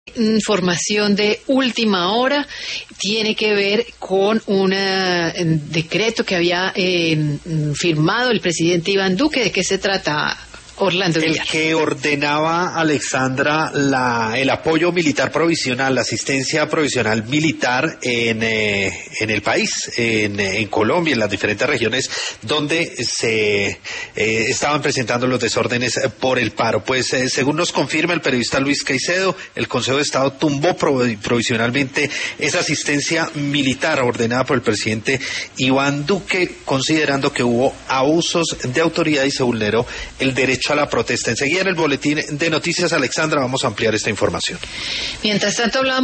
Información de última hora tiene que ver con un decreto que había firmado el presidente Iván Duque. ¿De qué se trata, Orlando Villar? El que ordenaba, Alexandra, el apoyo militar provisional, la asistencia provisional militar en el país, en Colombia, en las diferentes regiones donde se estaban presentando los desórdenes por el paro. Pues según nos confirma el periodista Luis Caicedo, el Consejo de Estado tumbó provisionalmente esa asistencia militar ordenada por el presidente Iván Duque, considerando que hubo abusos de autoridad y se vulneró el derecho a la protesta. Enseguida en el boletín de noticias, Alexandra, vamos a ampliar esta información. Mientras tanto hablamos